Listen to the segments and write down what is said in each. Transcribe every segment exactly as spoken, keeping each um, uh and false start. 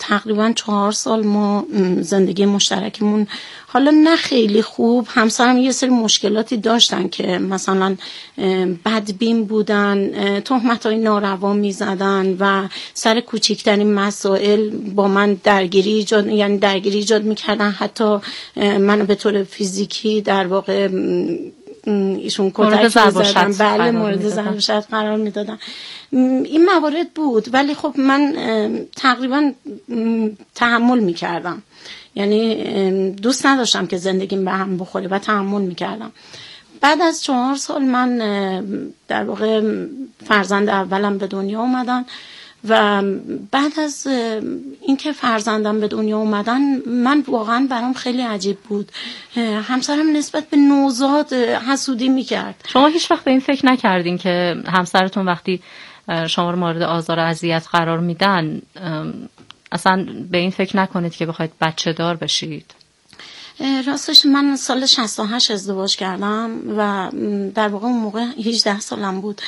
تقریبا چهار سال ما زندگی مشترکمون حالا نه خیلی خوب، همسرم یه سری مشکلاتی داشتن که مثلا بدبین بودن، تهمت‌های ناروا می‌زدن و سر کوچکترین مسائل با من درگیری ایجاد یعنی درگیری ایجاد می‌کردن، حتی منو به طور فیزیکی در واقع ایشون کتک می‌زدن، بله مورد ضرب و شتم قرار می‌دادن. این موارد بود ولی خب من تقریبا تحمل می‌کردم، یعنی دوست نداشتم که زندگیم به هم بخوره و تحمل می‌کردم. بعد از چهار سال من در واقع فرزند اولم به دنیا اومدن و بعد از اینکه فرزندم به دنیا اومدن من واقعا برام خیلی عجیب بود. همسرم نسبت به نوزاد حسودی میکرد. شما هیچ وقت به این فکر نکردین که همسرتون وقتی شما رو مورد آزار و اذیت قرار میدن اصلا به این فکر نکنید که بخواید بچه دار بشید؟ راستش من سال شصت و هشت ازدواج کردم و در واقع اون موقع هجده سالم بود.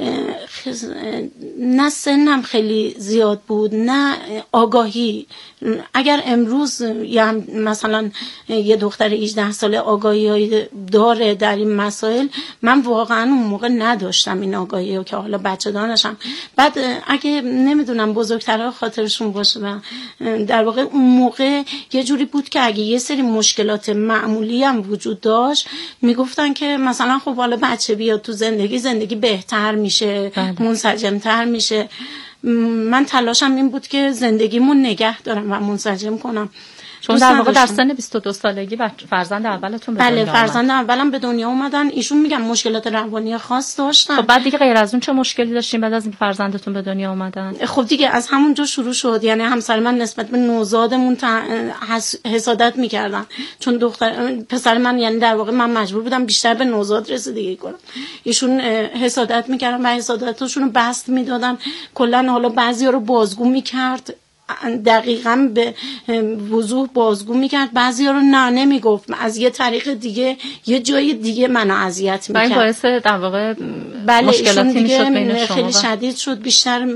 نه سنم خیلی زیاد بود نه آگاهی. اگر امروز یا مثلا یه دختر هجده ساله آگاهی داره در این مسائل، من واقعا اون موقع نداشتم این آگاهی رو که حالا بچه دار نشم. بعد اگه نمیدونم بزرگترها خاطرشون باشه و در واقع اون موقع یه جوری بود که اگه یه سری مشکلات معمولی هم وجود داشت میگفتن که مثلا خب حالا بچه بیاد تو زندگی زندگی بهتر میشه، منسجمتر میشه. من تلاشم این بود که زندگیمون نگه دارم و منسجم کنم. چون در واقع در سن بیست و دو سالگی فرزند اولتون به دنیا اومد. بله فرزند اولم به دنیا اومدن. ایشون میگم مشکلات روانی خاص داشتن. خب بعد دیگه غیر از اون چه مشکلی داشتین بعد از اینکه فرزندتون به دنیا اومدن؟ خب دیگه از همونجا شروع شد. یعنی همسر من نسبت به نوزادمون حسادت میکردن، چون دختر پسر من یعنی در واقع من مجبور بودم بیشتر به نوزاد رسیدگی کنم. ایشون حسادت میکردن و حسادتاشون رو بست میدادن. کلا حالا بعضیا رو بازگو میکرد، دقیقاً به وضوح بازگو میکرد، بعضی ها رو نه نمیگفت، از یه طریق دیگه یه جای دیگه منو اذیت میکرد. این باعث در واقع بله مشکلاتی میشد بین شما خیلی شدید شد، بیشتر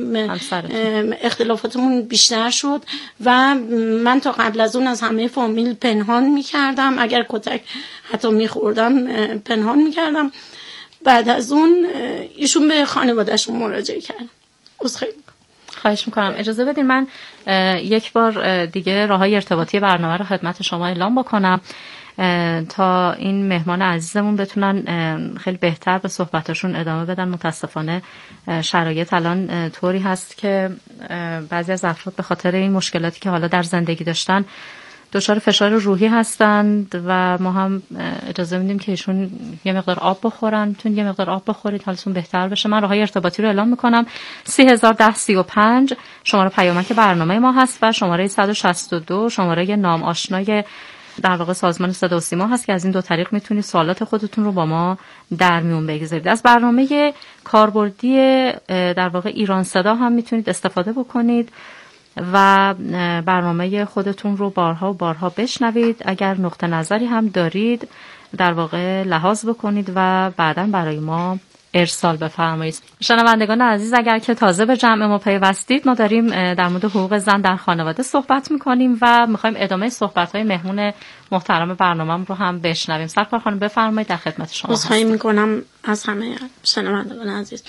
اختلافاتمون بیشتر شد و من تا قبل از اون از همه فامیل پنهان میکردم، اگر کتک حتی میخوردم پنهان میکردم. بعد از اون ایشون به خانواده‌شون مراجعه کرد. عذرخواهی خواهش میکنم اجازه بدین من یک بار دیگه راههای ارتباطی برنامه رو خدمت شما اعلام بکنم تا این مهمان عزیزمون بتونن خیلی بهتر به صحبتاشون ادامه بدن. متاسفانه شرایط الان طوری هست که بعضی از افراد به خاطر این مشکلاتی که حالا در زندگی داشتن دچار فشار روحی هستند و ما هم اجازه میدیم که ایشون یه مقدار آب بخورن. میتونید یه مقدار آب بخورید حالتون بهتر بشه. من راههای ارتباطی رو اعلام میکنم. سی هزار ده سی و پنج شماره پیامک برنامه ما هست و شماره صد و شصت و دو شماره نام آشنای در واقع سازمان صدا و سیما هست که از این دو طریق میتونید سوالات خودتون رو با ما در میون بگذارید. از برنامه کاربردی در واقع ایران صدا هم میتونید استفاده بکنید و برنامه خودتون رو بارها و بارها بشنوید. اگر نقطه نظری هم دارید در واقع لحاظ بکنید و بعداً برای ما ارسال بفرمایید. شنوندگان عزیز اگر که تازه به جمع ما پیوستید، ما داریم در مورد حقوق زن در خانواده صحبت میکنیم و میخوایم ادامه صحبت‌های مهمون محترم برنامه‌ام رو هم بشنویم. سرکار خانم بفرمایید، در خدمت شما هستم. عذرخواهی میکنم از همه شنوندگان عزیز.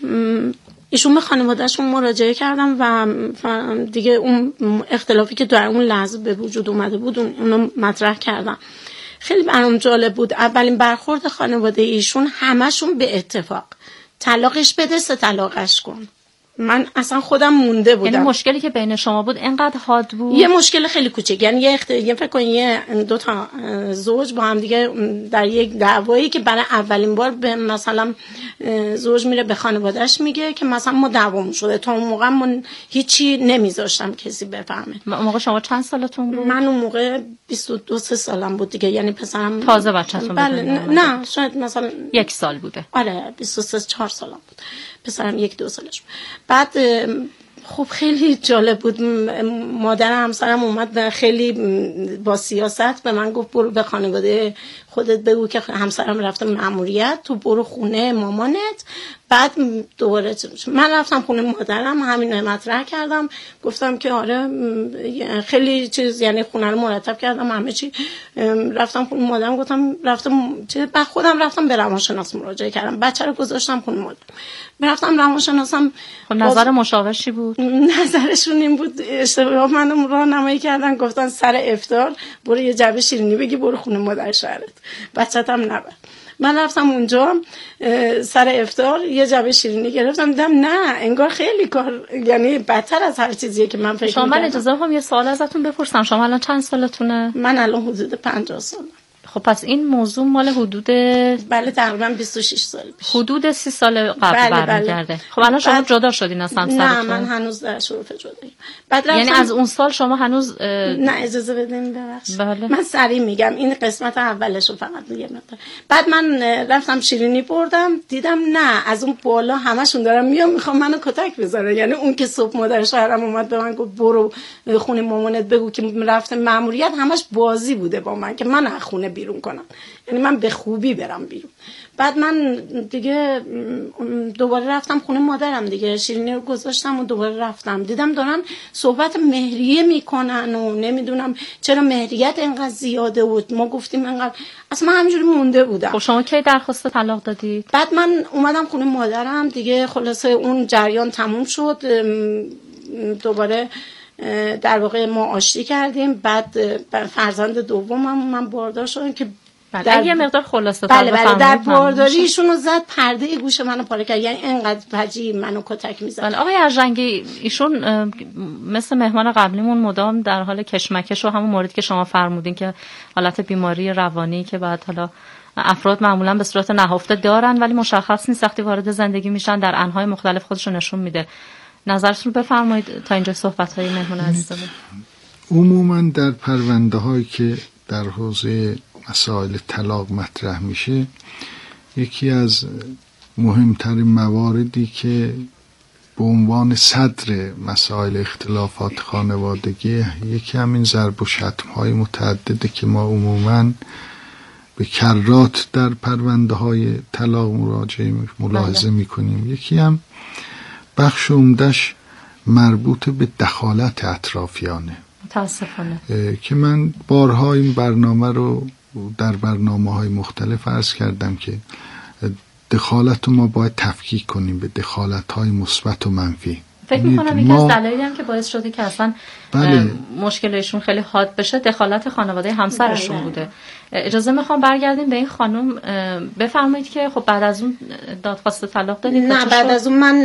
ایشون به خانواده‌شون مراجعه کردم و دیگه اون اختلافی که در اون لحظه به وجود اومده بود اونو مطرح کردم. خیلی برام جالب بود. اولین برخورد خانواده ایشون همشون به اتفاق طلاقش بده، سه طلاقش کن. من اصلا خودم مونده بودم. یعنی مشکلی که بین شما بود اینقدر حاد بود؟ یه مشکل خیلی کوچیک، یعنی یه, اخت... یه فکر کنید یه دو تا زوج با هم دیگه در یک دعوایی که برای اولین بار به مثلا زوج میره به خانواده‌اش میگه که مثلا ما دعوامون شده. تا اون موقع من هیچی نمیذاشتم کسی بفهمه. اون موقع شما چند سالتون بود؟ من اون موقع بیست و دو سالم بود دیگه، یعنی پسرم تازه بچه‌تون بله نه, نه شاید مثلا یک سال بوده. آره بیست و سه چهار سالم بود. پسرم یک دو سالش. بعد خب خیلی جالب بود. مادر همسرم اومد و خیلی با سیاست به من گفت برو به خانواده خودت بگو که همسرم رفته مأموریت، تو برو خونه مامانت. بعد دوباره من رفتم خونه مادرم، همین مطرح کردم، گفتم که آره خیلی چیز، یعنی خونه رو مرتب کردم همه چی. رفتم خونه مادرم گفتم رفتم بعد خودم رفتم به روانشناس مراجعه کردم، بچه رو گذاشتم خونه مادرم. رفتم روانشناسم. خب نظر مشاور چی بود؟ نظرشون این بود اشتباه منو راهنمایی کردن، گفتن سر افطار برو یه جعبه شیرینی بگی برو خونه مادر شوهرت، بچه‌ت هم نبر. من رفتم اونجا سر افطار یه جعبه شیرینی گرفتم، دیدم نه انگار خیلی کار، یعنی بدتر از هر چیزیه که من فکر می‌کردم. شما من اجازه هم یه سوال ازتون بپرسم، شما الان چند سالتونه؟ من الان حدود پنجاه سالم. خب پس این موضوع مال حدود بله تقریبا بیست و شش سال پیش، حدود سی سال قبل بله برمیگرده. بله. خب الان شما بعد... جدا شدین از همسرتون؟ نه من هنوز در شرف جدایی. بعد رفتم... یعنی از اون سال شما هنوز اه... نه اجازه بدین ببخشید. بله. من سریع میگم این قسمت اولشو فقط میگم. بعد من رفتم شیرینی بردم، دیدم نه از اون بالا همشون دارن میام میخوام منو کتک بزنن. یعنی اون که صبح مادر شوهرم اومد به من گفت برو خونه مامانت بگو که رفته مأموریت، همش بازی بوده با من که من از خونه بیرون کنم، یعنی من به خوبی برم بیرون. بعد من دیگه دوباره رفتم خونه مادرم دیگه، شیرینی رو گذاشتم و دوباره رفتم، دیدم دارن صحبت مهریه میکنن و نمیدونم چرا مهریت اینقدر زیاده بود، ما گفتیم اینقدر، اصلا من همینجوری مونده بودم. خب شما کی درخواست طلاق دادید؟ بعد من اومدم خونه مادرم دیگه، خلاصه اون جریان تموم شد، دوباره در واقع ما آشتی کردیم. بعد فرزند دومم من باردار شدم که در یه مقدار خلاصه بله بله در بارداریشون رو زد، پرده گوش منو پاره کرد، یعنی اینقدر فجی منو کتک میزد. بله آقای ارژنگی ایشون مثل مهمان قبلیمون مدام در حال کشمکش و همون موردی که شما فرمودین که حالت بیماری روانی که بعد حالا افراد معمولا به صورت نهفته دارن ولی مشخص نیست وقتی وارد زندگی میشن در انواع مختلف خودشون نشون میده. نظرتون رو بفرمایید تا اینجا صحبت‌های مهمان عزیزمون. عموما در پرونده‌هایی که در حوزه مسائل طلاق مطرح میشه، یکی از مهمترین مواردی که به عنوان صدر مسائل اختلافات خانوادگی یکی همین ضرب و شتم‌های متعدده که ما عموماً به کرات در پرونده‌های طلاق مراجعه ملاحظه میکنیم، یکی هم بخش عمده‌اش مربوط به دخالت اطرافیانه. متاسفانه که من بارها این برنامه رو در برنامه‌های مختلف عرض کردم که دخالت رو ما باید تفکیک کنیم به دخالت‌های مثبت و منفی. فکر می‌کنم یکی از دلایلی هم که باعث شده که اصلا بله. مشکلشون خیلی حاد بشه دخالت خانواده همسرشون بله. بوده. اجازه میخوام برگردیم به این خانم، بفرمایید که خب بعد از اون دادخواست طلاق دادید؟ نه بعد از اون من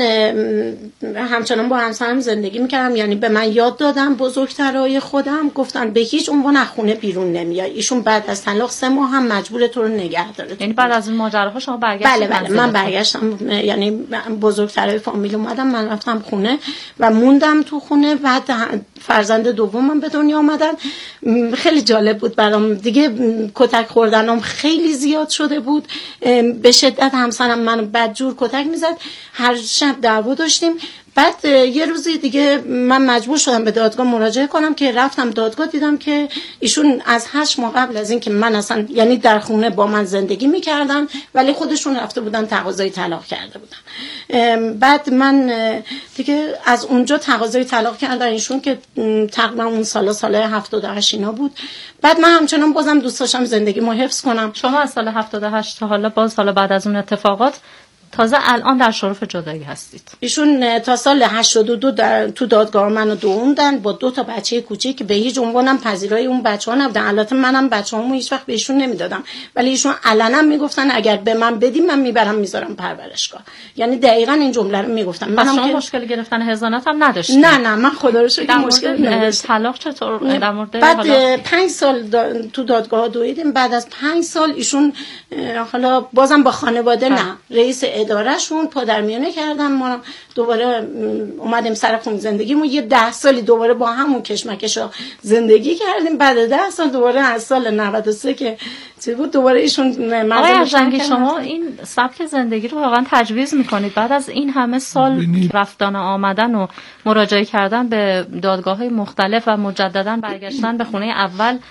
همچنان با همسرم زندگی میکردم، یعنی به من یاد دادم بزرگترای خودم، گفتن به هیچ عنوان از خونه بیرون نمیای. ایشون بعد از طلاق سه ماه هم مجبور تو رو نگه داره. یعنی بعد از اون ماجراها شما برگشتید؟ بله بله من برگشتم، یعنی بزرگترای فامیل اومدم، من رفتم خونه و موندم تو خونه. بعد فرزند دومم به دنیا آمدن. خیلی جالب بود برام دیگه، کتک خوردنم خیلی زیاد شده بود، به شدت همسرم منو بدجور کتک میزد، هر شب دعوا داشتیم. بعد یه روزی دیگه من مجبور شدم به دادگاه مراجعه کنم که رفتم دادگاه، دیدم که ایشون از هشت ماه قبل از این که من اصلا یعنی در خونه با من زندگی میکردن ولی خودشون رفته بودن تقاضای طلاق کرده بودن. بعد من دیگه از اونجا تقاضای طلاق کردن ایشون که تقریبا اون سالا سال هفتاد و هشت اینا بود. بعد من همچنان بازم دوست داشتم زندگیمو حفظ کنم. شما از سال هفتاد و هشت تا حالا باز حالا بعد از اون اتفاقات تازه الان در شرف جدایی هستید؟ ایشون تا سال هشتاد و دو در تو دادگاه منو دووندن با دو تا بچه کوچیک که به هیچ عنوانم پذیرای اون بچه‌ها نبودن. البته منم بچه‌هامو هیچ وقت بهشون نمیدادم ولی ایشون علنا میگفتن اگر به من بدیم من میبرم میذارم پرورشگاه. یعنی دقیقاً این جمله رو میگفتن. منم شما که... مشکل گرفتن حضانت هم نداشتید؟ نه نه من خدا رو شکر مشکل نداشتم. طلاق چطور در مورد بعد حالا... پنج سال دا... تو دادگاه دویدیم. بعد از پنج سال ایشون حالا بازم با خانواده نه رئیس ادارهشون پادرمیانه کردن، ما دوباره اومدیم سر خون زندگیمون. یه ده سالی دوباره با همون کشمکشا زندگی کردیم. بعد ده سال دوباره از سال نود و سه که چه بود دوباره ایشون آقای ارژنگی شما این سبک زندگی رو واقعا تجویز میکنید بعد از این همه سال بینید. رفتن و آمدن و مراجعه کردن به دادگاه‌های مختلف و مجددا برگشتن به خونه اول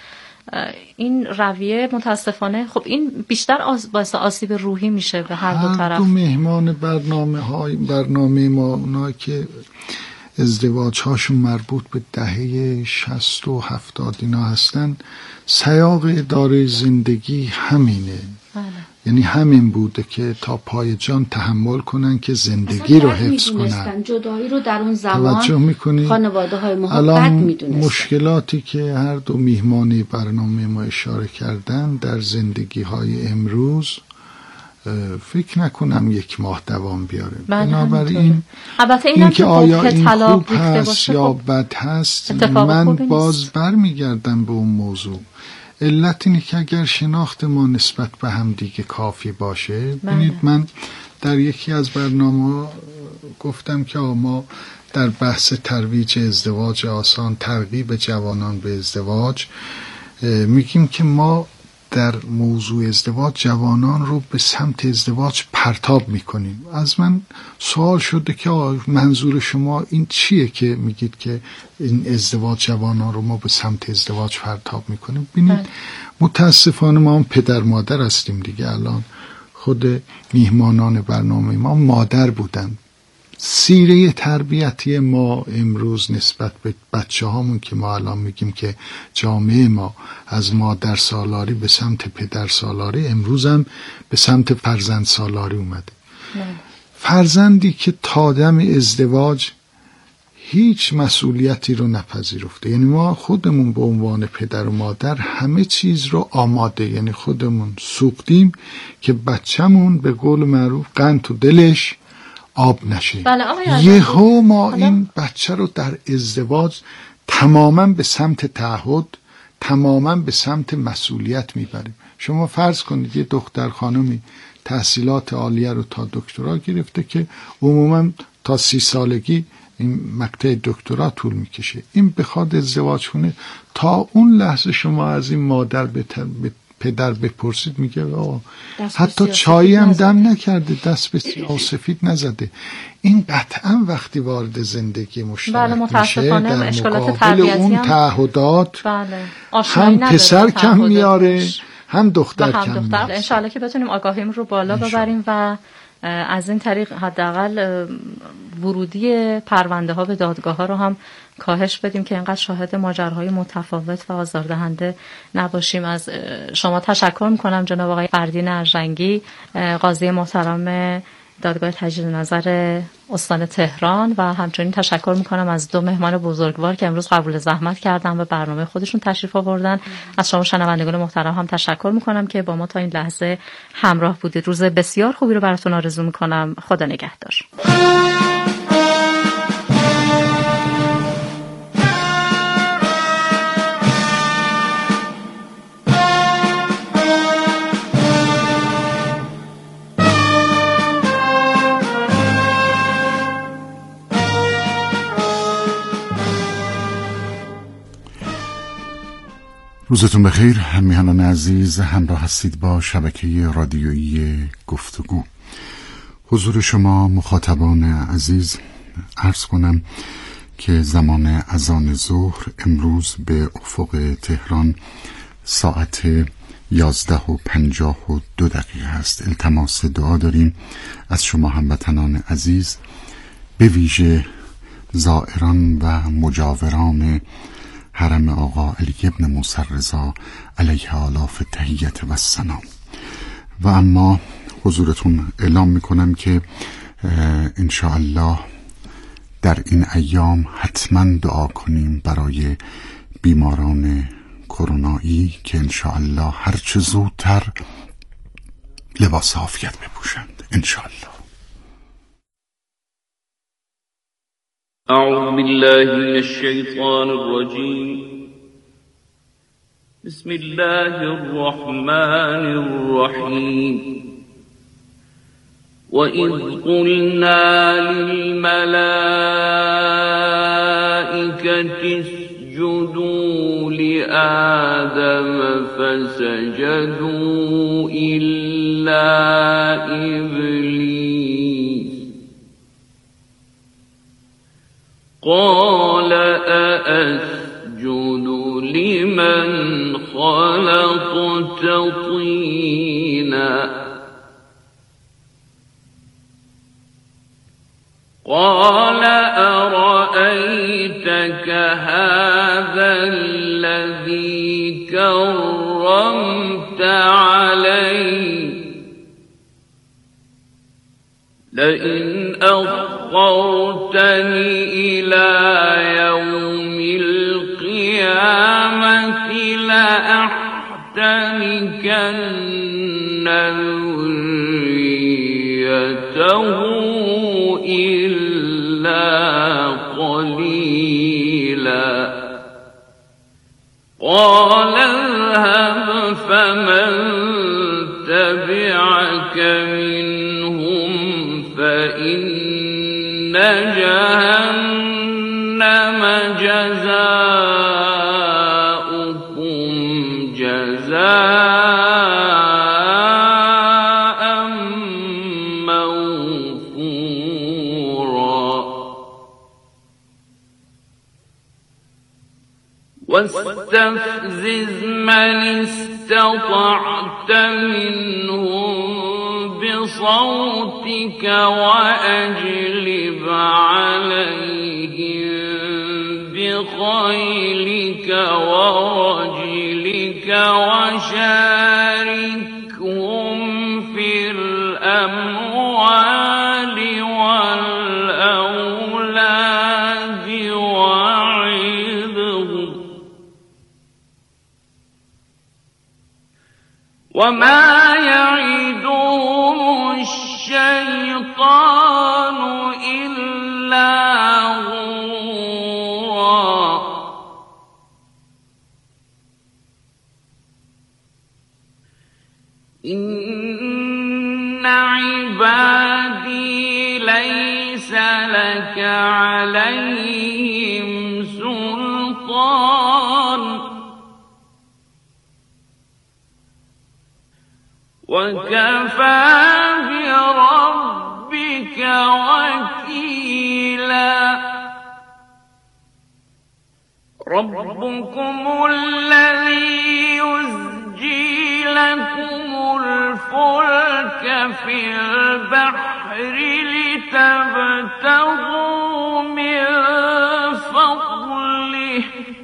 این رویه متاسفانه خب این بیشتر باعث آسیب روحی میشه به هر دو طرف. هر دو مهمان برنامه های برنامه ما اونا که ازدواج هاشون مربوط به دهه شصت و هفتاد اینا هستن، سیاق اداره زندگی همینه. بله. یعنی همین بوده که تا پای جان تحمل کنن که زندگی رو حفظ کنن. جدایی رو در اون زمان خانواده های ما بد میدونستن. مشکلاتی که هر دو میهمانی برنامه ما اشاره کردن در زندگی های امروز فکر نکنم یک ماه دوام بیاره. بنابراین البته این که آیا این خوب هست یا بد هست، من باز برمیگردم به اون موضوع. علت اینه که اگر شناخت ما نسبت به هم دیگه کافی باشه، ببینید من در یکی از برنامه گفتم که ما در بحث ترویج ازدواج آسان، ترغیب جوانان به ازدواج، میگیم که ما در موضوع ازدواج جوانان رو به سمت ازدواج پرتاب میکنیم. از من سوال شده که منظور شما این چیه که میگید که این ازدواج جوانان رو ما به سمت ازدواج پرتاب میکنیم؟ ببینید متاسفانه ما هم پدر مادر هستیم دیگه. الان خود میهمانان برنامه ما مادر بودن. سیره تربیتی ما امروز نسبت به بچه هامون که ما الان میگیم که جامعه ما از مادر سالاری به سمت پدر سالاری، امروز هم به سمت فرزند سالاری اومده. نه. فرزندی که تا دم ازدواج هیچ مسئولیتی رو نپذیرفته، یعنی ما خودمون به عنوان پدر و مادر همه چیز رو آماده، یعنی خودمون سوختیم که بچه‌مون به قول معروف قند تو دلش آب نشه. بله یهو ما این بچه رو در ازدواج تماما به سمت تعهد، تماما به سمت مسئولیت میبریم. شما فرض کنید یه دختر خانمی تحصیلات عالیه رو تا دکترا گرفته که عموما تا سی سالگی این مقطع دکترا طول میکشه. این بخواد ازدواج کنه، تا اون لحظه شما از این مادر به پدر بپرسید میگه آه حتی چایی هم دم نکرده، دست به سیاه سفید نزده. این قطعا وقتی وارد زندگی مشترک بله میشه در مقابل اون تعهدات بله. هم پسر کم میاره هم دختر کم میاره. انشالله که بتونیم آگاهیم رو بالا ببریم و از این طریق حداقل ورودی پرونده ها به دادگاه ها رو هم کاهش بدیم که اینقدر شاهد ماجراهای متفاوت و آزاردهنده نباشیم. از شما تشکر میکنم جناب آقای فردین ارژنگی، قاضی محترم دادگاه تجدید نظر استان تهران، و همچنین تشکر میکنم از دو مهمان بزرگوار که امروز قبول زحمت کردن و برنامه خودشون تشریف آوردن. از شما شنوندگان محترم هم تشکر میکنم که با ما تا این لحظه همراه بودید. روز بسیار خوبی رو براتون آرزو میکنم. خدا نگهدار. روزتون بخیر همیهنان عزیز، همراه هستید با شبکه رادیویی گفتگو. حضور شما مخاطبان عزیز، عرض کنم که زمان اذان ظهر امروز به افق تهران ساعت یازده و پنجاه و دو دقیقه است. التماس دعا داریم از شما هموطنان عزیز، به ویژه زائران و مجاوران حرم آقا علی ابن موسی رضا علیه آلاف تحیت و سلام. و اما حضورتون اعلام میکنم که انشاءالله در این ایام حتما دعا کنیم برای بیماران کرونایی که انشاءالله هرچه زودتر لباس عافیت بپوشند انشاءالله. أعوذ بالله من الشيطان الرجيم. بسم الله الرحمن الرحيم. وإذ قلنا للملائكة اسجدوا لآدم فسجدوا إلا إبليس قال أأسجد لمن خلقت طينا قال أرأيتك هذا الذي كرمت علي لئن أخرتني إلى يوم القيامة لأحتنكن ذريته إلا قليلا قال اذهب فمن تبعك منهم فإن جهنم جزاؤكم جزاء موفورا واستفزز من استطعت منهم بصوتك وأجلب عليهم بخيلك ورجلك وشاركهم في الأموال والأولاد وعظهم وما يعدهم الشيطان إلا غرورا إن عبادي ليس لك عليهم سلطان وكفى بربك وكيلا ربكم الذي يزجي لكم الفلك في البحر لتبتغوا من فضله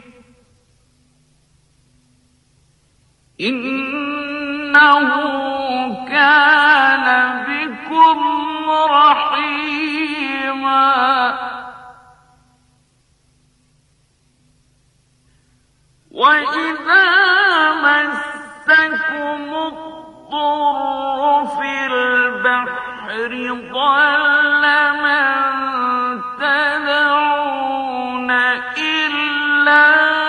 إنه كان بكم رحيما وإذا مسكم الضر في البحر ضل من تدعون إلا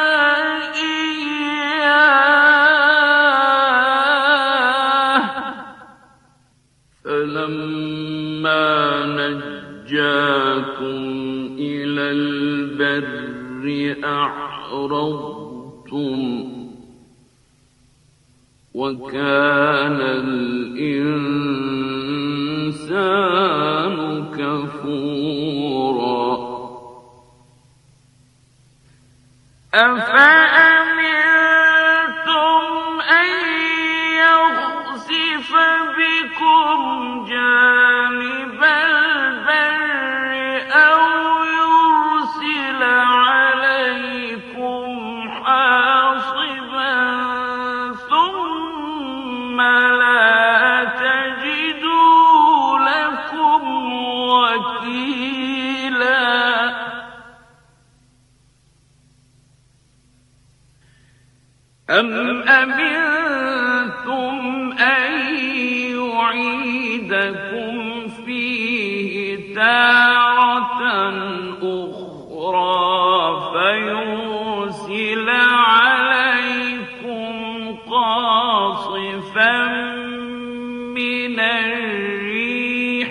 إياه فلما نجاكم إلى البر أعرضتم وكان الإنسان كفورا أفأمنتم أن يخسف بكم جانب البر أو يرسل عليكم حاصبا ثم لا تجدوا لكم وكيلا أم أمنتم أن يعيدكم فيه تارة أخرى فيرسل عليكم قاصفا من الريح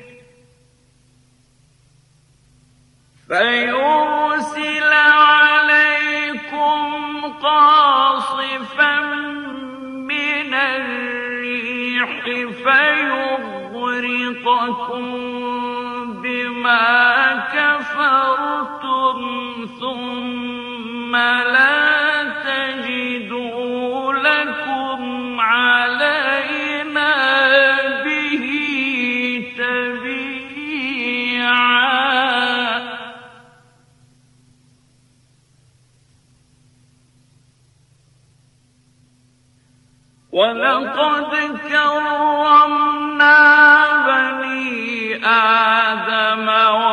فيرسل عليكم قاصفا من الريح فيغرقكم بما كفرتم ثم لا ولقد كرمنا بني آدم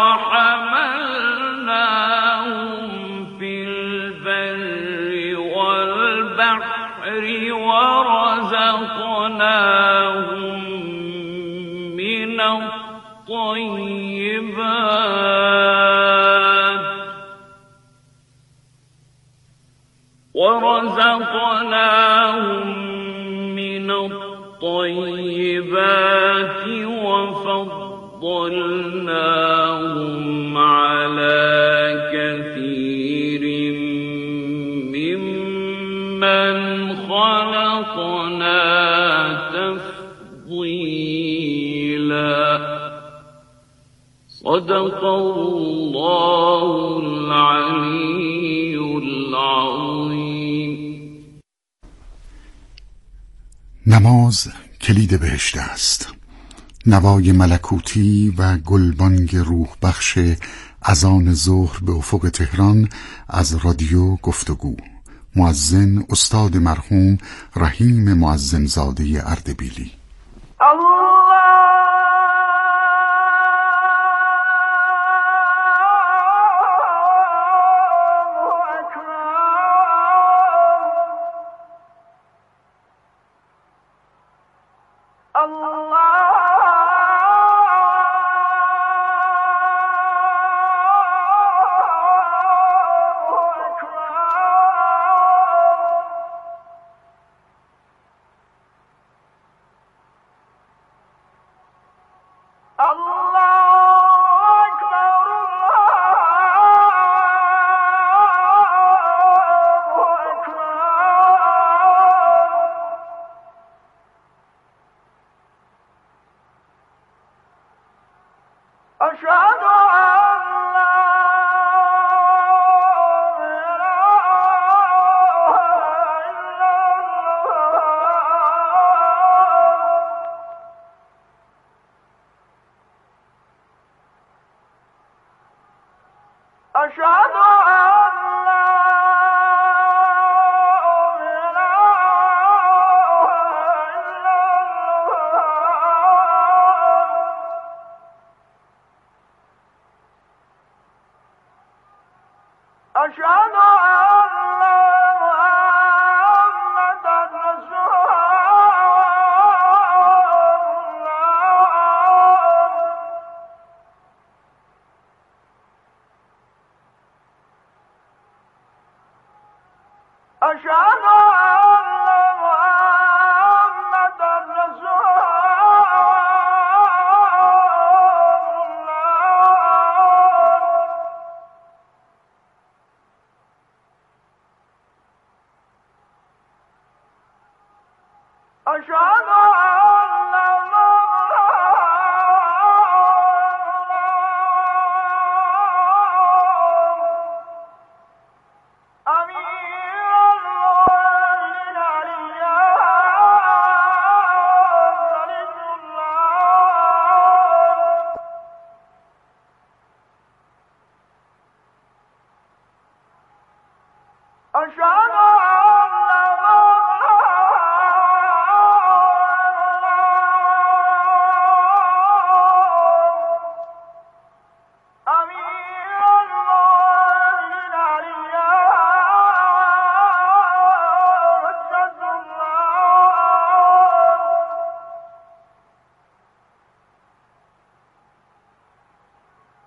وحملناهم في البر والبحر ورزقناهم من الطيبات ورزقناهم من الطيبات وفضلناهم على كثير ممن خلقنا تفضيلا. صدق الله العلي العظيم. نماز کلید بهشت است. نوای ملکوتی و گلبانگ روح بخش اذان ظهر به افق تهران از رادیو گفتگو. مؤذن استاد مرحوم رحیم مؤذنزاده اردبیلی.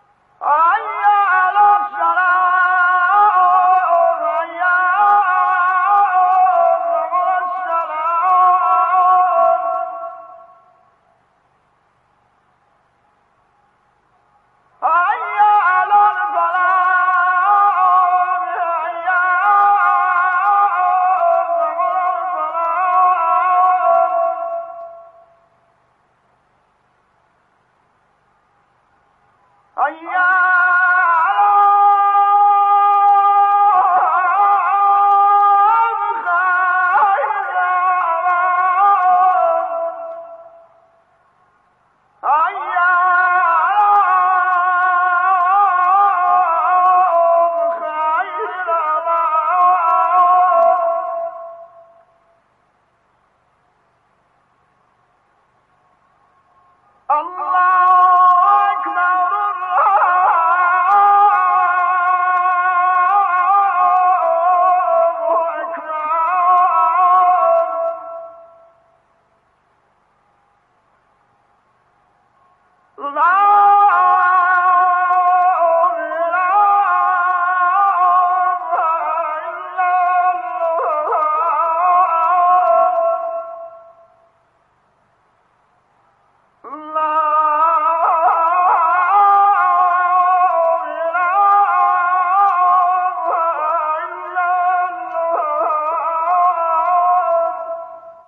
أشهد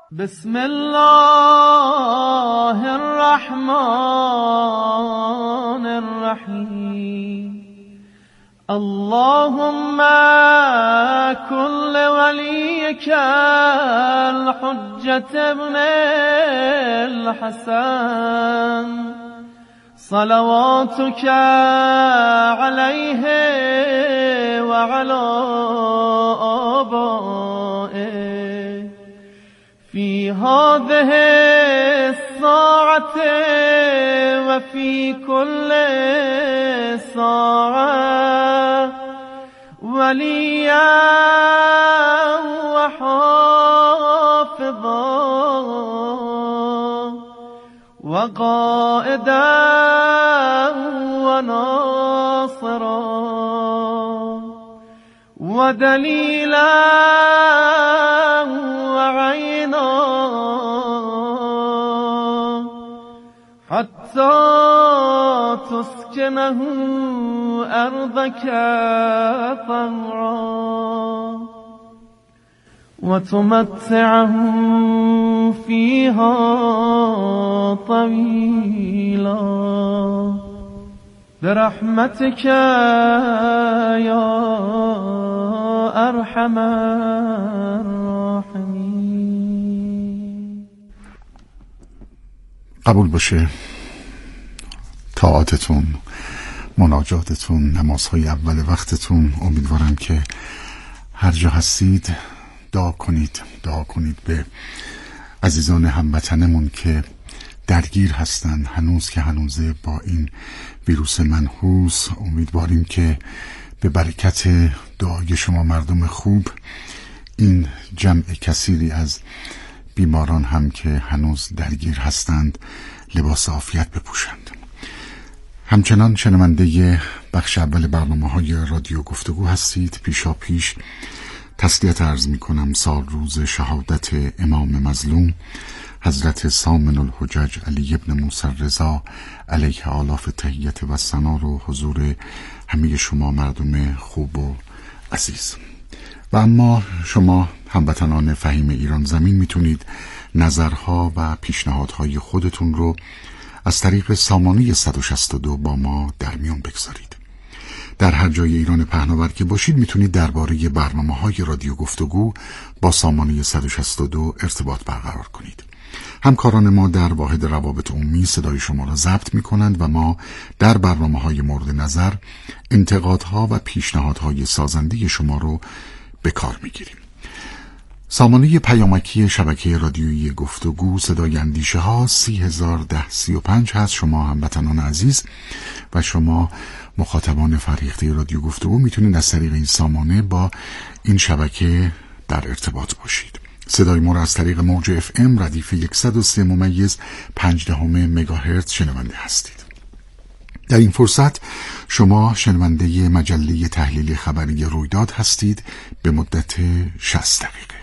بسم الله الرحمن الرحیم. اللهم كن لوليك الحجة ابن الحسن صلواتك عليه وعلى آبائه في هذه الساعة وفي كل ساعة وليا وحافظا وقائدا وناصرا ودليلا وعينا حتى تسكنه أرضك طوعا وتمتعه فيها طويلا برحمتك يا أرحم الراحمين. قبول باشه طاعاتتون، مناجاتتون، نمازهای اول وقتتون. امیدوارم که هر جا هستید دعا کنید دعا کنید به عزیزان هموطنمون که درگیر هستن هنوز که هنوزه با این ویروس منحوس. امیدواریم که به برکت دعای شما مردم خوب این جمع کثیری از بیماران هم که هنوز درگیر هستند لباس عافیت بپوشند. همچنان شنونده بخش اول برنامه‌های رادیو گفتگو هستید. پیشا پیش تسلیت عرض می کنم سال روز شهادت امام مظلوم حضرت سامن الحجج علی ابن موسی رضا علیه آلاف تحیت و ثنا رو حضور همه شما مردم خوب و عزیز. و اما شما هموطنان فهیم ایران زمین میتونید نظرها و پیشنهادهای خودتون رو از طریق سامانه صد و شصت و دو با ما در میون بگذارید. در هر جای ایران پهناور که باشید میتونید درباره برنامه‌های رادیو گفتگو با سامانه صد و شصت و دو ارتباط برقرار کنید. همکاران ما در واحد روابط عمومی صدای شما را ضبط می‌کنند و ما در برنامه‌های مورد نظر انتقادها و پیشنهادهای سازنده شما رو به کار می‌گیریم. سامانه پیامکی شبکه رادیویی گفتگو صدای اندیشه ها سی هزار ده سی و پنج هست. شما هموطنان عزیز و شما مخاطبان فرهیخته رادیو گفتگو میتونید از طریق این سامانه با این شبکه در ارتباط باشید. صدای ما را از طریق موج اف ام ردیف صد و سه ممیز پنجدهم مگاهرتز شنونده هستید. در این فرصت شما شنونده مجله تحلیل خبری رویداد هستید به مدت شصت دقیقه.